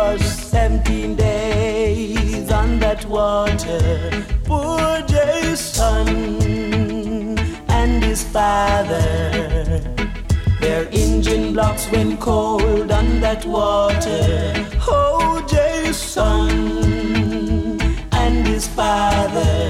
for 17 days on that water. Poor Jason and his father, their engine blocks went cold on that water. Oh, Jason and his father,